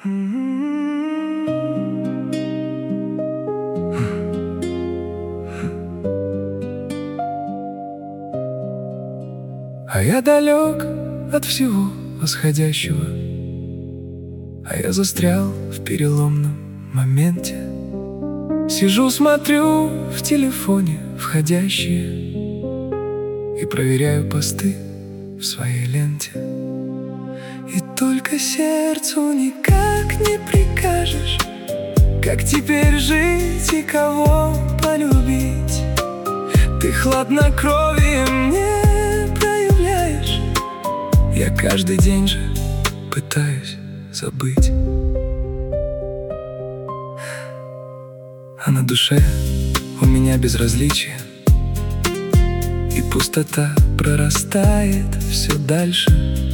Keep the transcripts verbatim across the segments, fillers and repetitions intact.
А я далек от всего восходящего, а я застрял в переломном моменте. Сижу, смотрю в телефоне входящие и проверяю посты в своей ленте. И только сердцу никак не прикажешь, как теперь жить и кого полюбить. Ты хладнокровием не проявляешь, я каждый день же пытаюсь забыть. А на душе у меня безразличие, и пустота прорастает все дальше.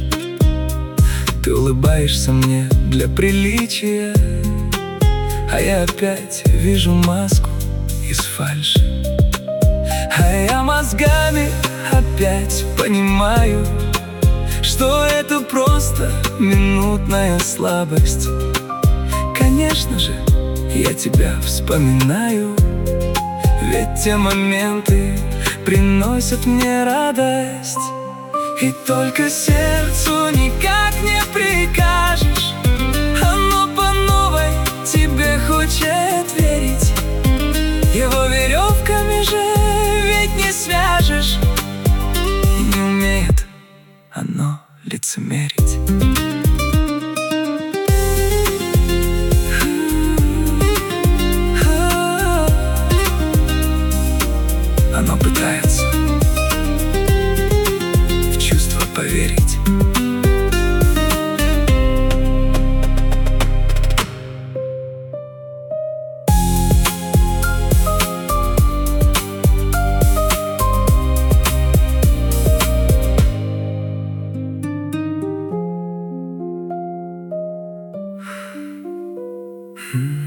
Ты улыбаешься мне для приличия, а я опять вижу маску из фальши. А я мозгами опять понимаю, что это просто минутная слабость. Конечно же, я тебя вспоминаю, ведь те моменты приносят мне радость. И только сердцу никак не прикажешь, оно по новой тебе хочет верить. Его веревками же ведь не свяжешь, и не умеет оно лицемерить. Оно пытается в чувства поверить. Hmm.